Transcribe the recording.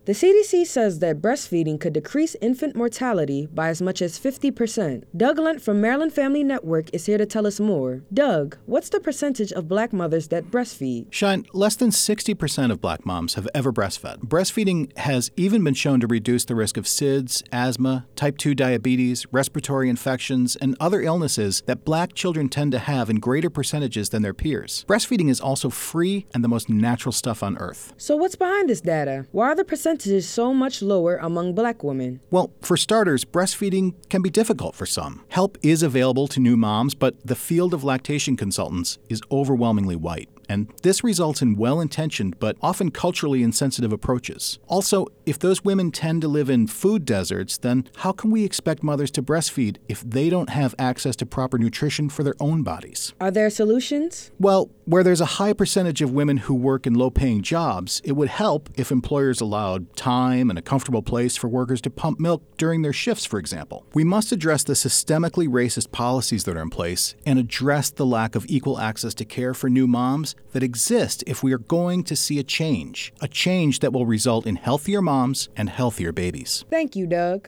The CDC says that breastfeeding could decrease infant mortality by as much as 50%. Doug Lunt from Maryland Family Network is here to tell us more. Doug, what's the percentage of Black mothers that breastfeed? Shine, less than 60% of Black moms have ever breastfed. Breastfeeding has even been shown to reduce the risk of SIDS, asthma, type 2 diabetes, respiratory infections, and other illnesses that Black children tend to have in greater percentages than their peers. Breastfeeding is also free and the most natural stuff on earth. So what's behind this data? Why are the percentages so much lower among Black women? Well, for starters, breastfeeding can be difficult for some. Help is available to new moms, but the field of lactation consultants is overwhelmingly white. And this results in well-intentioned but often culturally insensitive approaches. Also, if those women tend to live in food deserts, then how can we expect mothers to breastfeed if they don't have access to proper nutrition for their own bodies? Are there solutions? Well, where there's a high percentage of women who work in low-paying jobs, it would help if employers allowed time and a comfortable place for workers to pump milk during their shifts, for example. We must address the systemically racist policies that are in place and address the lack of equal access to care for new moms that exist if we are going to see a change that will result in healthier moms and healthier babies. Thank you, Doug.